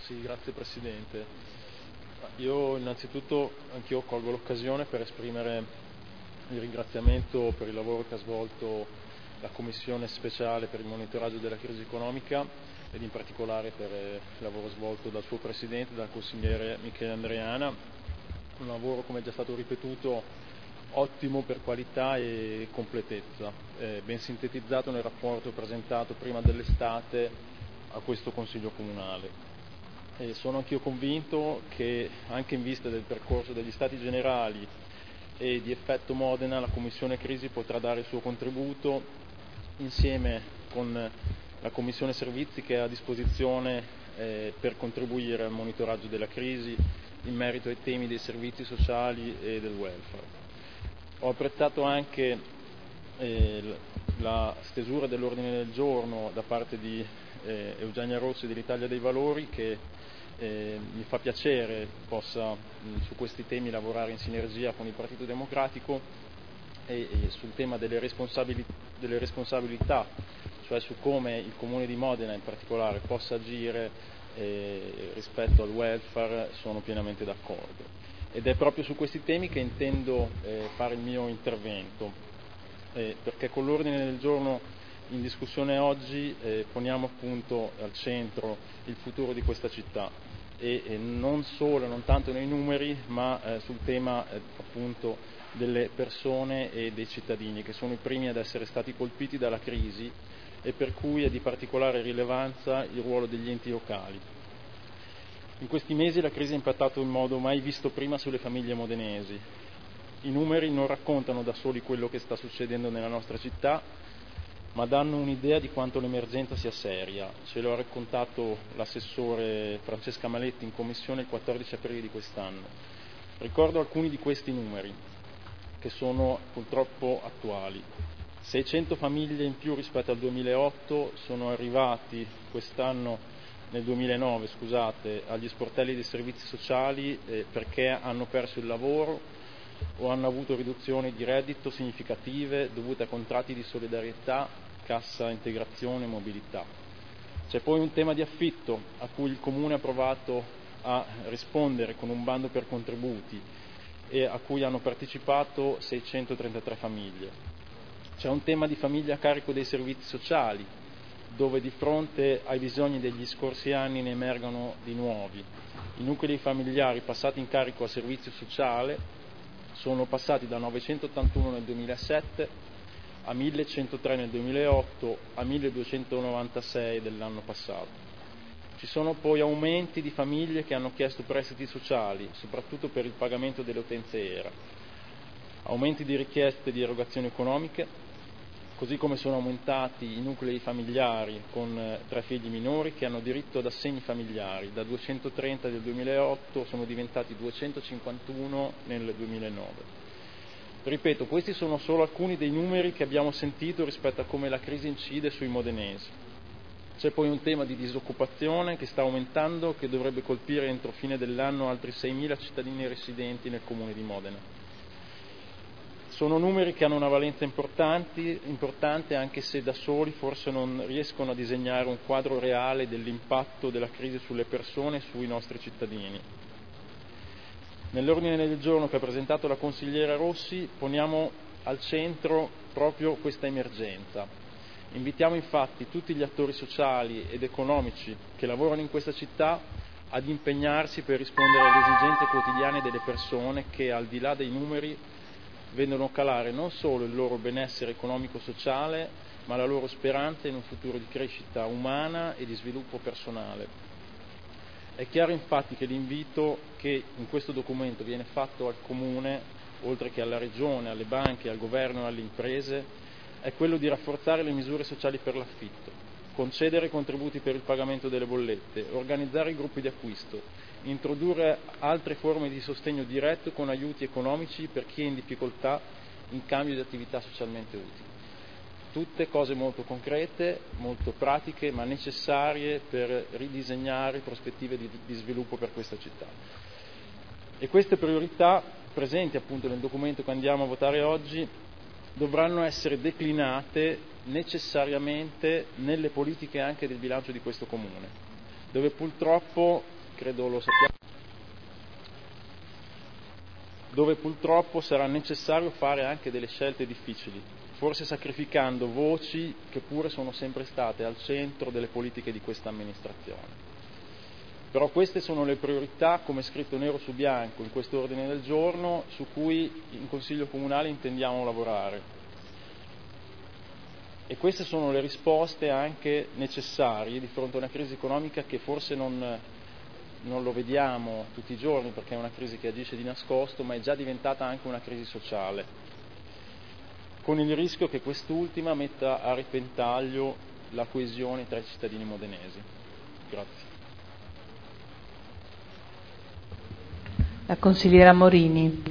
Sì, grazie Presidente. Io innanzitutto anch'io colgo l'occasione per esprimere il ringraziamento per il lavoro che ha svolto la Commissione speciale per il monitoraggio della crisi economica ed in particolare per il lavoro svolto dal suo Presidente, dal consigliere Michele Andreana. Un lavoro, come è già stato ripetuto, ottimo per qualità e completezza, ben sintetizzato nel rapporto presentato prima dell'estate a questo Consiglio Comunale. Sono anch'io convinto che, anche in vista del percorso degli Stati Generali e di effetto Modena, la Commissione Crisi potrà dare il suo contributo insieme con la Commissione Servizi che è a disposizione per contribuire al monitoraggio della crisi in merito ai temi dei servizi sociali e del welfare. Ho apprezzato anche la stesura dell'ordine del giorno da parte di Eugenia Rossi dell'Italia dei Valori, che mi fa piacere possa su questi temi lavorare in sinergia con il Partito Democratico e sul tema delle responsabilità, cioè su come il Comune di Modena in particolare possa agire rispetto al welfare, sono pienamente d'accordo. Ed è proprio su questi temi che intendo fare il mio intervento, perché con l'ordine del giorno in discussione oggi poniamo appunto al centro il futuro di questa città e non tanto nei numeri, ma sul tema appunto delle persone e dei cittadini, che sono i primi ad essere stati colpiti dalla crisi e per cui è di particolare rilevanza il ruolo degli enti locali. In questi mesi la crisi ha impattato in modo mai visto prima sulle famiglie modenesi. I numeri non raccontano da soli quello che sta succedendo nella nostra città, ma danno un'idea di quanto l'emergenza sia seria. Ce lo ha raccontato l'assessore Francesca Maletti in commissione il 14 aprile di quest'anno. Ricordo alcuni di questi numeri, che sono purtroppo attuali. 600 famiglie in più rispetto al 2008 sono arrivati quest'anno, nel 2009, agli sportelli dei servizi sociali perché hanno perso il lavoro o hanno avuto riduzioni di reddito significative dovute a contratti di solidarietà, cassa integrazione e mobilità. C'è poi un tema di affitto a cui il Comune ha provato a rispondere con un bando per contributi e a cui hanno partecipato 633 famiglie. C'è un tema di famiglia a carico dei servizi sociali, dove di fronte ai bisogni degli scorsi anni ne emergono di nuovi. I nuclei familiari passati in carico al servizio sociale sono passati da 981 nel 2007 a 1103 nel 2008 a 1296 dell'anno passato. Ci sono poi aumenti di famiglie che hanno chiesto prestiti sociali, soprattutto per il pagamento delle utenze ERA, aumenti di richieste di erogazioni economiche, così come sono aumentati i nuclei familiari con 3 figli minori che hanno diritto ad assegni familiari. Da 230 del 2008 sono diventati 251 nel 2009. Ripeto, questi sono solo alcuni dei numeri che abbiamo sentito rispetto a come la crisi incide sui modenesi. C'è poi un tema di disoccupazione che sta aumentando, che dovrebbe colpire entro fine dell'anno altri 6.000 cittadini residenti nel Comune di Modena. Sono numeri che hanno una valenza importante, anche se da soli forse non riescono a disegnare un quadro reale dell'impatto della crisi sulle persone e sui nostri cittadini. Nell'ordine del giorno che ha presentato la consigliera Rossi poniamo al centro proprio questa emergenza. Invitiamo infatti tutti gli attori sociali ed economici che lavorano in questa città ad impegnarsi per rispondere alle esigenze quotidiane delle persone che, al di là dei numeri, vedono calare non solo il loro benessere economico-sociale, ma la loro speranza in un futuro di crescita umana e di sviluppo personale. È chiaro infatti che l'invito che in questo documento viene fatto al Comune, oltre che alla Regione, alle banche, al Governo e alle imprese, è quello di rafforzare le misure sociali per l'affitto, concedere contributi per il pagamento delle bollette, organizzare i gruppi di acquisto, introdurre altre forme di sostegno diretto con aiuti economici per chi è in difficoltà in cambio di attività socialmente utili. Tutte cose molto concrete, molto pratiche, ma necessarie per ridisegnare prospettive di sviluppo per questa città. E queste priorità, presenti appunto nel documento che andiamo a votare oggi, dovranno essere declinate necessariamente nelle politiche anche del bilancio di questo Comune, dove purtroppo credo lo sappiamo, dove purtroppo sarà necessario fare anche delle scelte difficili, forse sacrificando voci che pure sono sempre state al centro delle politiche di questa amministrazione. Però queste sono le priorità, come scritto nero su bianco in questo ordine del giorno, su cui in Consiglio Comunale intendiamo lavorare. E queste sono le risposte anche necessarie di fronte a una crisi economica che forse non lo vediamo tutti i giorni, perché è una crisi che agisce di nascosto, ma è già diventata anche una crisi sociale, con il rischio che quest'ultima metta a repentaglio la coesione tra i cittadini modenesi. Grazie. La consigliera Morini.